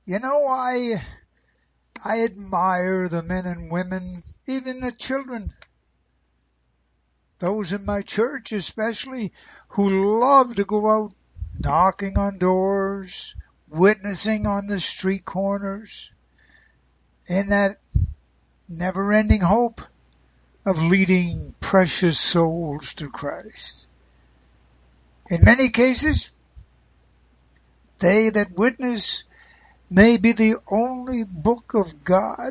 I admire the men and women, even the children, those in my church especially, who love to go out knocking on doors, witnessing on the street corners, in that never-ending hope of leading precious souls to Christ. In many cases, they that witness may be the only book of God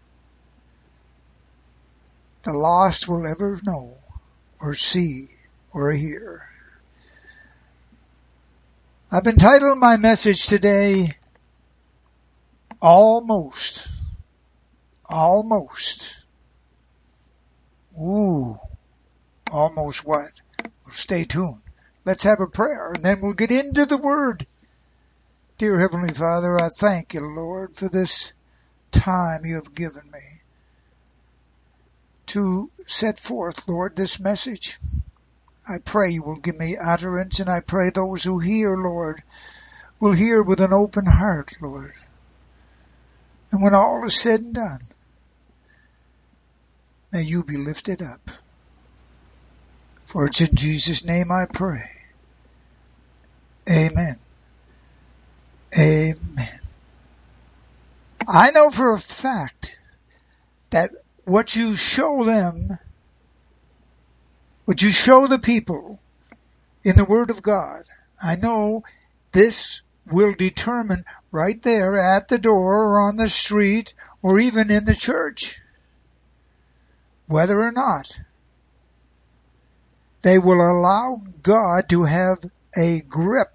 the lost will ever know or see or hear. I've entitled my message today, Almost. Almost. Ooh, almost what? Well, stay tuned. Let's have a prayer and then we'll get into the Word. Dear Heavenly Father, I thank you, Lord, for this time you have given me to set forth, Lord, this message. I pray you will give me utterance, and I pray those who hear, Lord, will hear with an open heart, Lord. And when all is said and done, may you be lifted up. For it's in Jesus' name I pray. Amen. Amen. I know for a fact that what you show them, what you show the people in the Word of God, I know this will determine right there at the door or on the street or even in the church whether or not they will allow God to have a grip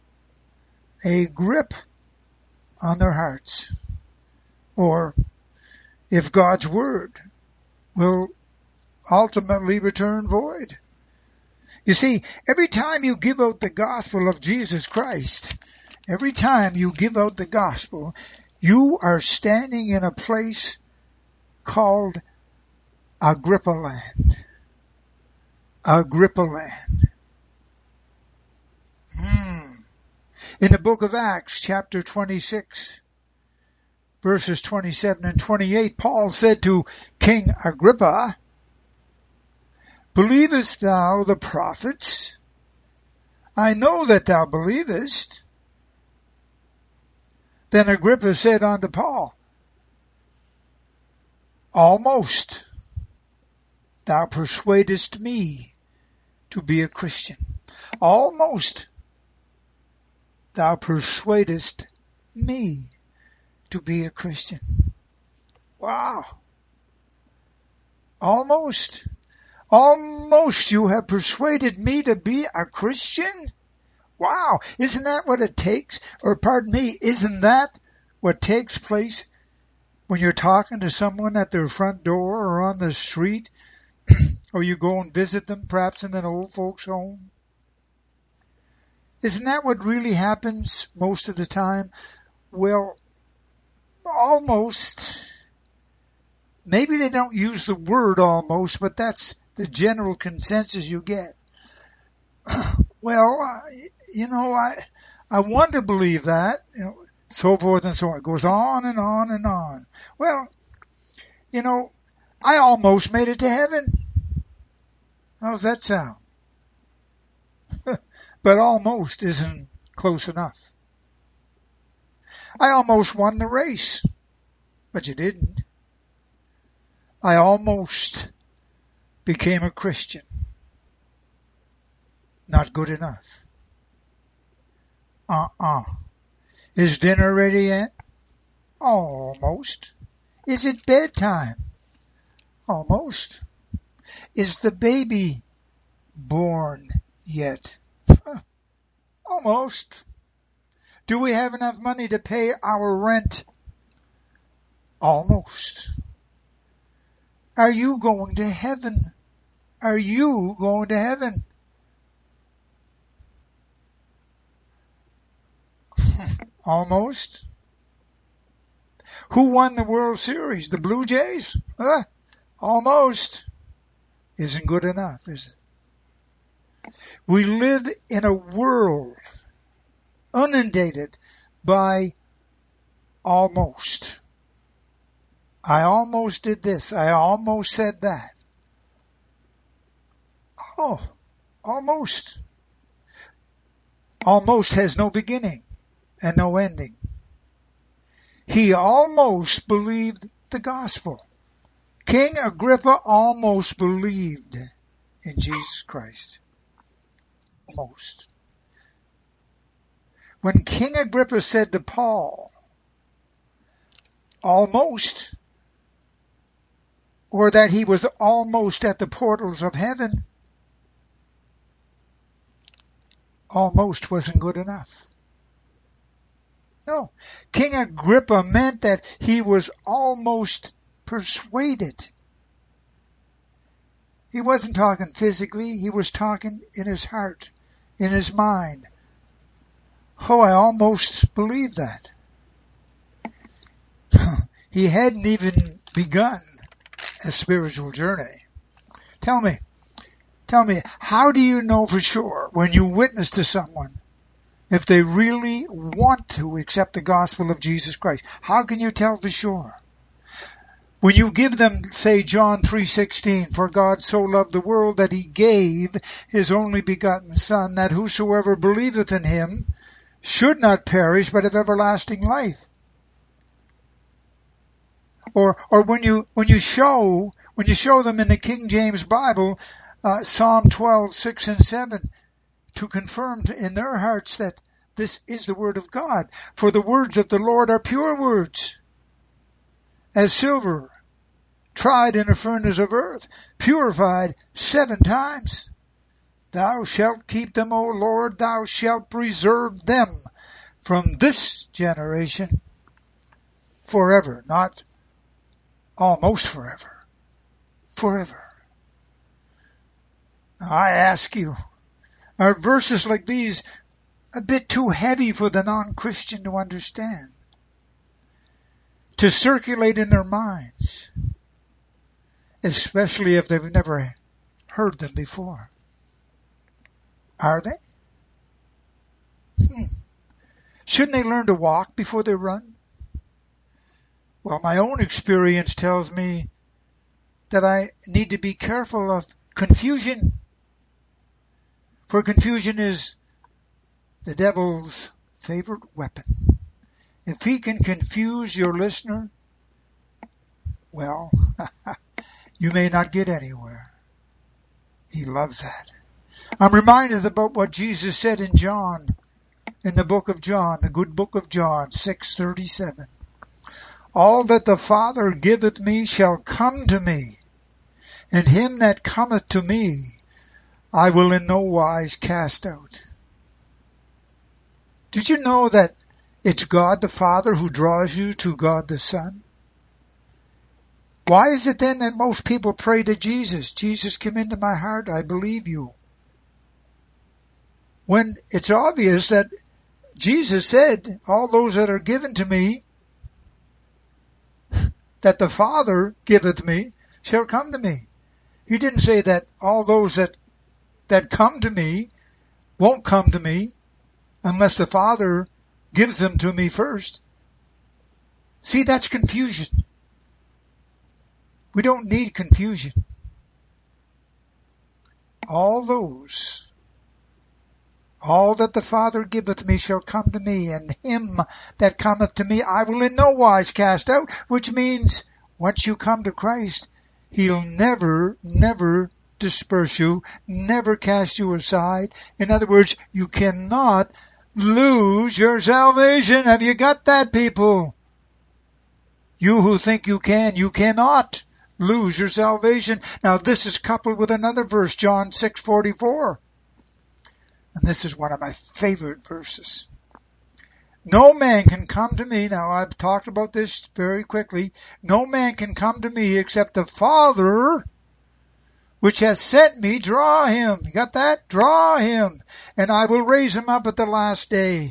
on their hearts, or if God's Word will ultimately return void. You see, every time you give out the gospel of Jesus Christ, every time you give out the gospel, you are standing in a place called Agrippa land. Agrippa land. In the book of Acts, chapter 26, verses 27 and 28, Paul said to King Agrippa, "Believest thou the prophets? I know that thou believest." Then Agrippa said unto Paul, "Almost thou persuadest me to be a Christian." Almost thou persuadest me to be a Christian. Wow. Almost you have persuaded me to be a Christian? Wow. Isn't that what it takes? Or pardon me, isn't that what takes place when you're talking to someone at their front door or on the street? Or you go and visit them perhaps in an old folks home? Isn't that what really happens most of the time? Well, almost. Maybe they don't use the word almost, but that's the general consensus you get. Well, I want to believe that, so forth and so on. It goes on and on and on. Well, I almost made it to heaven. How's that sound? But almost isn't close enough. I almost won the race, but you didn't. I almost became a Christian. Not good enough. Is dinner ready yet? Almost. Is it bedtime? Almost. Is the baby born yet? Almost. Do we have enough money to pay our rent? Almost. Are you going to heaven? Are you going to heaven? Almost. Who won the World Series? The Blue Jays? Almost. Isn't good enough, is it? We live in a world inundated by almost. I almost did this. I almost said that. Oh, almost. Almost has no beginning and no ending. He almost believed the gospel. King Agrippa almost believed in Jesus Christ. Almost. When King Agrippa said to Paul, almost, or that he was almost at the portals of heaven, almost wasn't good enough. No, King Agrippa meant that he was almost persuaded. He wasn't talking physically, he was talking in his heart, in his mind. Oh, I almost believed that. He hadn't even begun a spiritual journey. Tell me, how do you know for sure when you witness to someone if they really want to accept the gospel of Jesus Christ? How can you tell for sure? When you give them, say, John 3:16, for God so loved the world that he gave his only begotten Son, that whosoever believeth in him should not perish, but have everlasting life. Or when you show them in the King James Bible, Psalm 12:6 and 7, to confirm in their hearts that this is the word of God. For the words of the Lord are pure words, as silver tried in a furnace of earth, purified 7 times. Thou shalt keep them, O Lord, thou shalt preserve them from this generation forever, not almost forever, forever. Now I ask you, are verses like these a bit too heavy for the non-Christian to understand, to circulate in their minds, especially if they've never heard them before? Are they? Shouldn't they learn to walk before they run? Well, my own experience tells me that I need to be careful of confusion. For confusion is the devil's favorite weapon. If he can confuse your listener, well, you may not get anywhere. He loves that. I'm reminded about what Jesus said in the book of John, the good book of John, 6:37. All that the Father giveth me shall come to me, and him that cometh to me I will in no wise cast out. Did you know that it's God the Father who draws you to God the Son? Why is it then that most people pray to Jesus? Jesus, come into my heart, I believe you. When it's obvious that Jesus said, all those that are given to me, that the Father giveth me, shall come to me. He didn't say that all those that come to me won't come to me unless the Father gives them to me first. See, that's confusion. We don't need confusion. All that the Father giveth me shall come to me, and him that cometh to me I will in no wise cast out, which means once you come to Christ, he'll never, never disperse you, never cast you aside. In other words, you cannot lose your salvation. Have you got that, people? You who think you can, you cannot lose your salvation. Now this is coupled with another verse, John 6:44. And this is one of my favorite verses. No man can come to me. Now I've talked about this very quickly. No man can come to me except the Father which has sent me draw him. You got that? Draw him. And I will raise him up at the last day.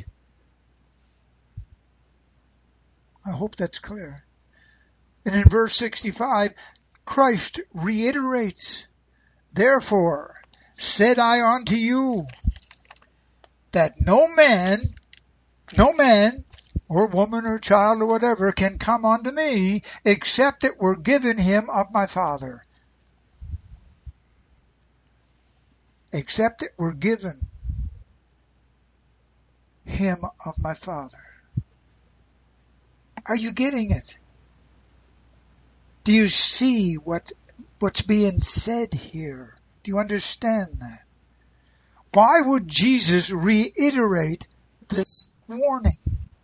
I hope that's clear. And in verse 65, Christ reiterates, therefore said I unto you, that no man or woman or child or whatever can come unto me, except it were given him of my Father. Except it were given him of my Father. Are you getting it? Do you see what's being said here? Do you understand that? Why would Jesus reiterate this warning?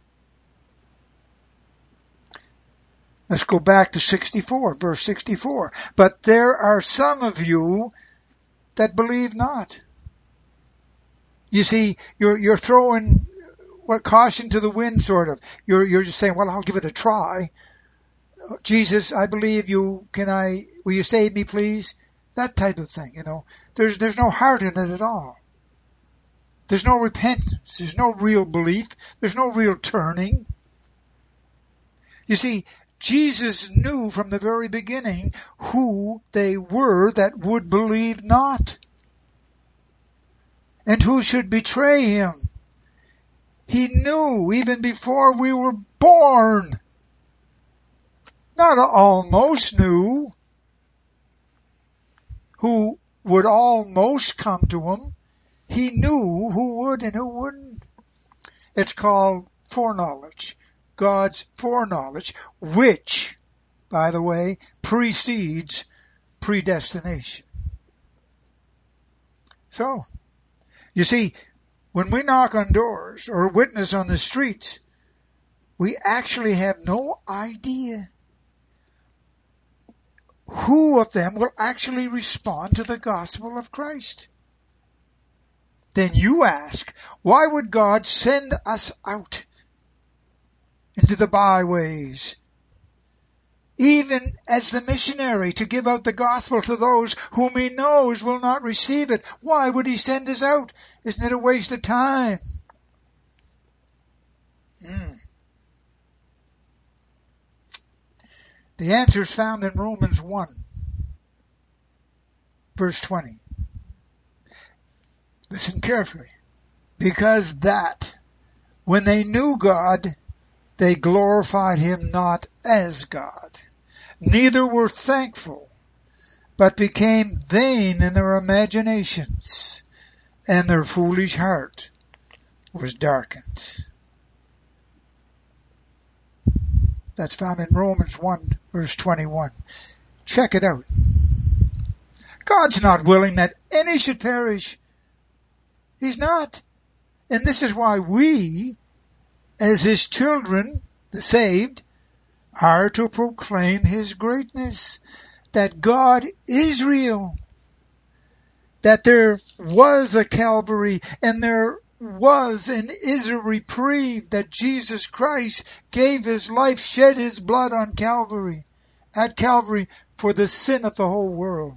Let's go back to 64, verse 64. But there are some of you that believe not. You see, you're throwing caution to the wind, sort of. You're just saying, well, I'll give it a try. Jesus, I believe you. Will you save me, please? That type of thing, There's no heart in it at all. There's no repentance. There's no real belief. There's no real turning. You see, Jesus knew from the very beginning who they were that would believe not, and who should betray him. He knew even before we were born. Not almost knew who would almost come to him. He knew who would and who wouldn't. It's called foreknowledge. God's foreknowledge, which, by the way, precedes predestination. So, you see, when we knock on doors or witness on the streets, we actually have no idea who of them will actually respond to the gospel of Christ. Then you ask, why would God send us out into the byways, even as the missionary, to give out the gospel to those whom he knows will not receive it? Why would he send us out? Isn't it a waste of time? The answer is found in Romans 1, verse 20. Listen carefully. Because that, when they knew God, they glorified him not as God, neither were thankful, but became vain in their imaginations, and their foolish heart was darkened. That's found in Romans 1, verse 21. Check it out. God's not willing that any should perish. He's not. And this is why we, as his children, the saved, are to proclaim his greatness, that God is real, that there was a Calvary, and there was and is a reprieve, that Jesus Christ gave his life, shed his blood on Calvary, at Calvary, for the sin of the whole world.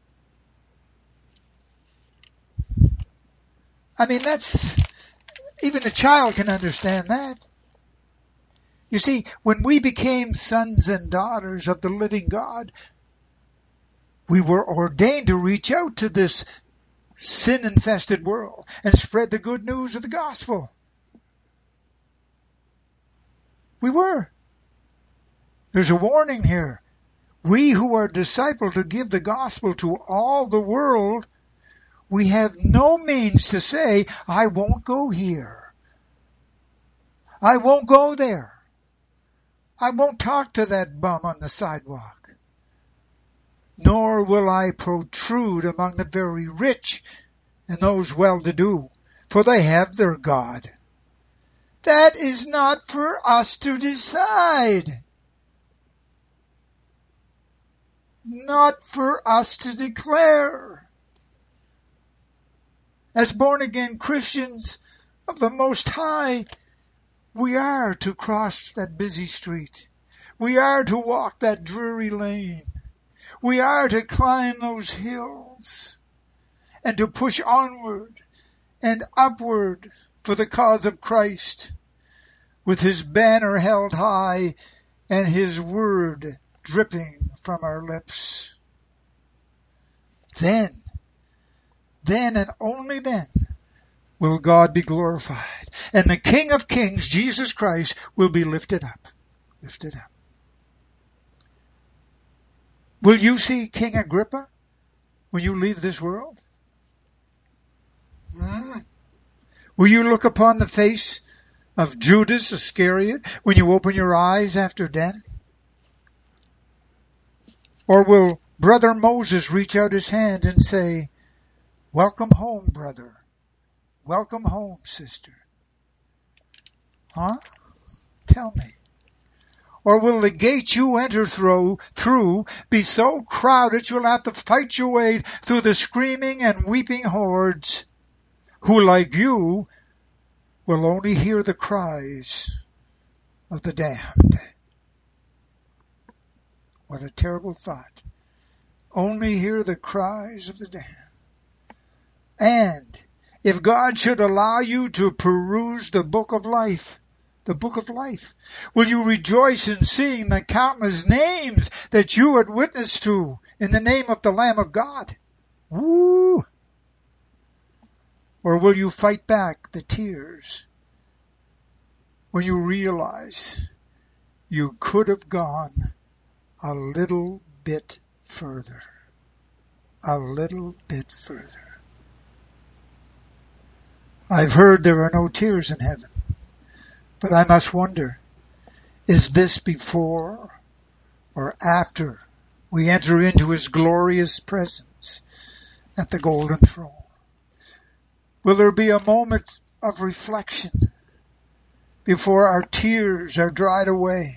I mean, even a child can understand that. You see, when we became sons and daughters of the living God, we were ordained to reach out to this sin-infested world and spread the good news of the gospel. We were. There's a warning here. We who are discipled to give the gospel to all the world, we have no means to say, I won't go here. I won't go there. I won't talk to that bum on the sidewalk. Nor will I protrude among the very rich and those well-to-do, for they have their God. That is not for us to decide. Not for us to declare. As born-again Christians of the Most High, we are to cross that busy street. We are to walk that dreary lane. We are to climb those hills and to push onward and upward for the cause of Christ, with his banner held high and his word dripping from our lips. Then and only then will God be glorified. And the King of Kings, Jesus Christ, will be lifted up. Lifted up. Will you see King Agrippa when you leave this world? Will you look upon the face of Judas Iscariot when you open your eyes after death? Or will Brother Moses reach out his hand and say, welcome home, brother. Welcome home, sister. Huh? Tell me. Or will the gate you enter through be so crowded you'll have to fight your way through the screaming and weeping hordes who, like you, will only hear the cries of the damned? What a terrible thought. Only hear the cries of the damned. And if God should allow you to peruse the book of life, will you rejoice in seeing the countless names that you had witnessed to in the name of the Lamb of God? Woo! Or will you fight back the tears when you realize you could have gone a little bit further? A little bit further. I've heard there are no tears in heaven, but I must wonder, is this before or after we enter into his glorious presence at the golden throne? Will there be a moment of reflection before our tears are dried away?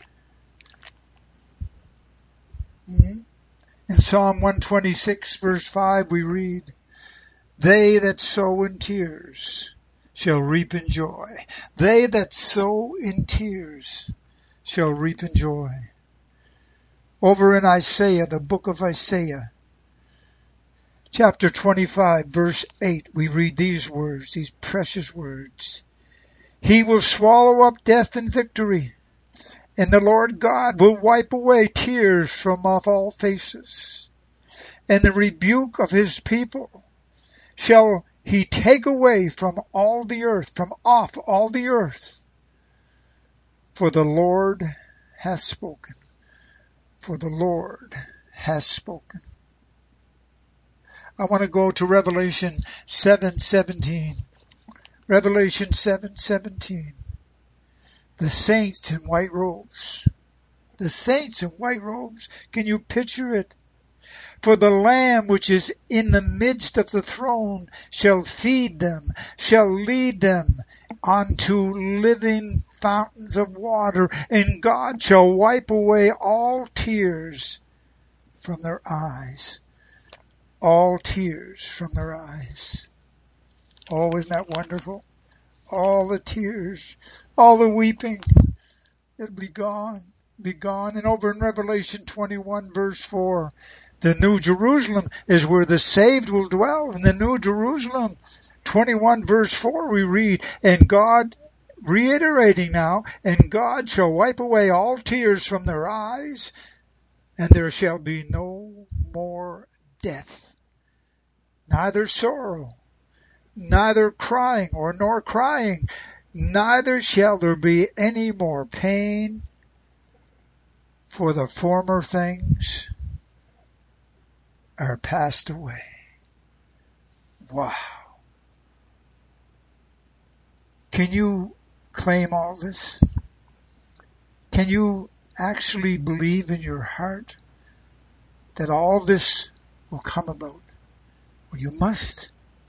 In Psalm 126, verse 5, we read, they that sow in tears shall reap in joy. They that sow in tears shall reap in joy. Over in Isaiah, the book of Isaiah, chapter 25, verse 8, we read these words, these precious words. He will swallow up death in victory, and the Lord God will wipe away tears from off all faces, and the rebuke of his people shall he take away from all the earth, from off all the earth. For the Lord has spoken. For the Lord has spoken. I want to go to Revelation 7:17. Revelation 7:17. The saints in white robes. The saints in white robes. Can you picture it? For the Lamb which is in the midst of the throne shall feed them, shall lead them unto living fountains of water, and God shall wipe away all tears from their eyes. All tears from their eyes. Oh, isn't that wonderful? All the tears, all the weeping, it'll be gone, be gone. And over in Revelation 21, verse 4, the New Jerusalem is where the saved will dwell. In the New Jerusalem, 21 verse 4, we read, and God, reiterating now, and God shall wipe away all tears from their eyes, and there shall be no more death, neither sorrow, neither crying nor crying, neither shall there be any more pain, for the former things are passed away. Wow. Can you claim all this? Can you actually believe in your heart that all this will come about? Well, you must.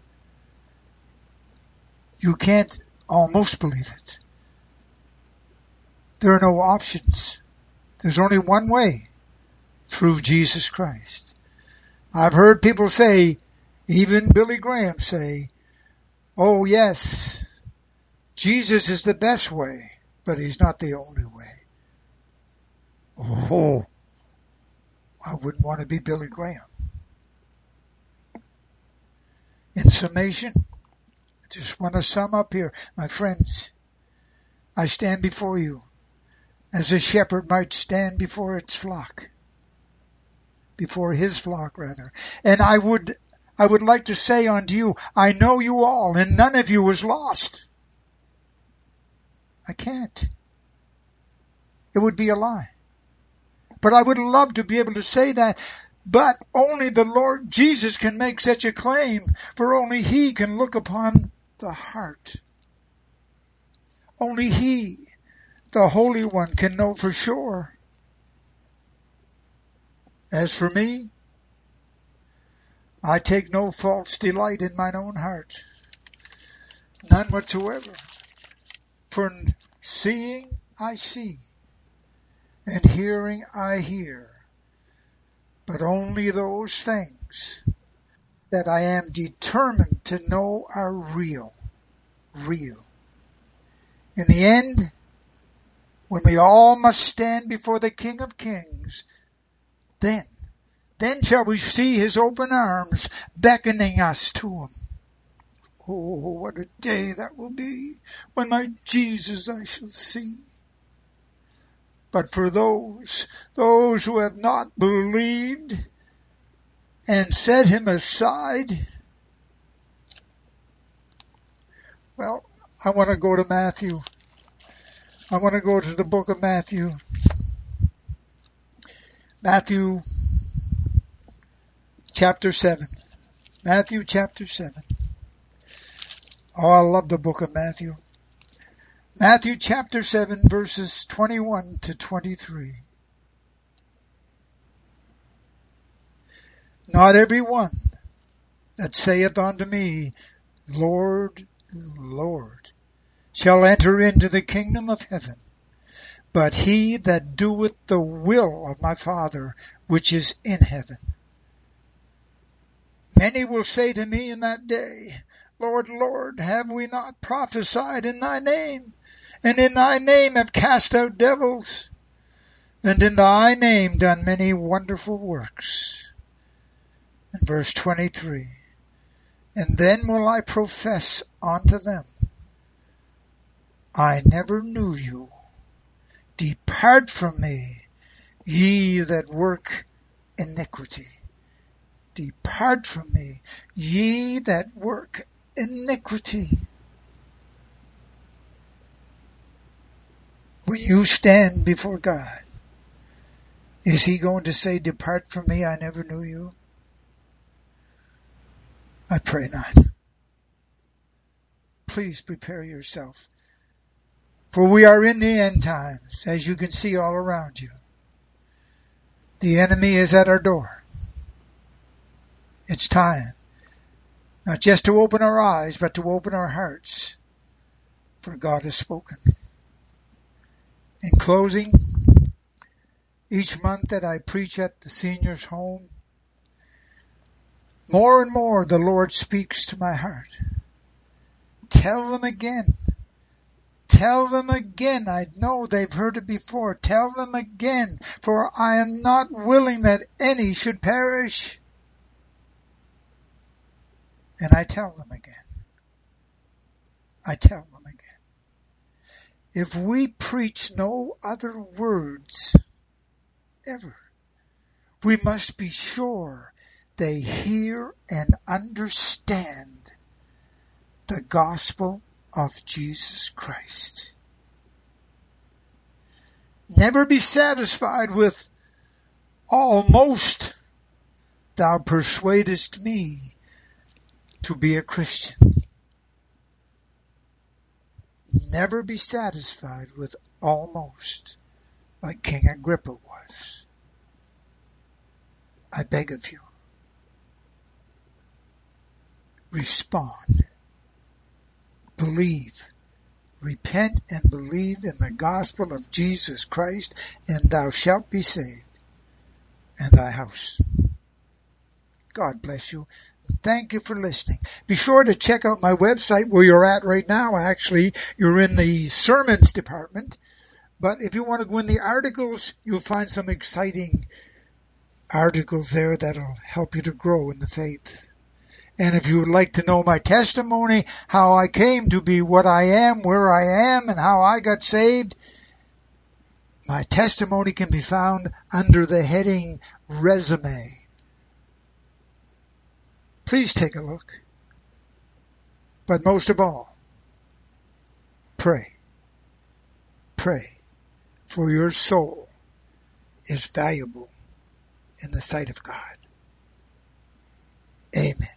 You can't almost believe it. There are no options. There's only one way, through Jesus Christ. I've heard people say, even Billy Graham say, oh yes, Jesus is the best way, but he's not the only way. Oh, I wouldn't want to be Billy Graham. In summation, I just want to sum up here. My friends, I stand before you as a shepherd might stand before its flock. Before his flock, rather. And I would I would like to say unto you, I know you all, and none of you is lost. I can't. It would be a lie. But I would love to be able to say that. But only the Lord Jesus can make such a claim, for only He can look upon the heart. Only He, the Holy One, can know for sure. As for me, I take no false delight in mine own heart, none whatsoever. For seeing I see, and hearing I hear, but only those things that I am determined to know are real. Real. In the end, when we all must stand before the King of Kings, then shall we see His open arms beckoning us to Him. Oh, what a day that will be, when my Jesus I shall see. But for those who have not believed and set Him aside, well, I want to go to Matthew. I want to go to the book of Matthew. Matthew chapter 7. Matthew chapter 7. Oh, I love the book of Matthew. Matthew chapter 7, verses 21 to 23. Not every one that saith unto me, Lord, Lord, shall enter into the kingdom of heaven, but he that doeth the will of my Father which is in heaven. Many will say to me in that day, Lord, Lord, have we not prophesied in thy name, and in thy name have cast out devils, and in thy name done many wonderful works? And verse 23, and then will I profess unto them, I never knew you. Depart from me, ye that work iniquity. Depart from me, ye that work iniquity. When you stand before God, is He going to say, depart from me, I never knew you? I pray not. Please prepare yourself, for we are in the end times, as you can see all around you. The enemy is at our door. It's time, not just to open our eyes, but to open our hearts, for God has spoken. In closing, each month that I preach at the seniors' home, more and more the Lord speaks to my heart. Tell them again. Tell them again. I know they've heard it before. Tell them again, for I am not willing that any should perish. And I tell them again. I tell them again. If we preach no other words ever, we must be sure they hear and understand the gospel of Jesus Christ. Never be satisfied with almost thou persuadest me to be a Christian. Never be satisfied with almost, like King Agrippa was. I beg of you, respond, believe, repent and believe in the gospel of Jesus Christ, and thou shalt be saved, and thy house. God bless you. Thank you for listening. Be sure to check out my website where you're at right now. Actually, you're in the sermons department. But if you want to go in the articles, you'll find some exciting articles there that'll help you to grow in the faith. And if you would like to know my testimony, how I came to be what I am, where I am, and how I got saved, my testimony can be found under the heading Resume. Please take a look. But most of all, pray. Pray, for your soul is valuable in the sight of God. Amen.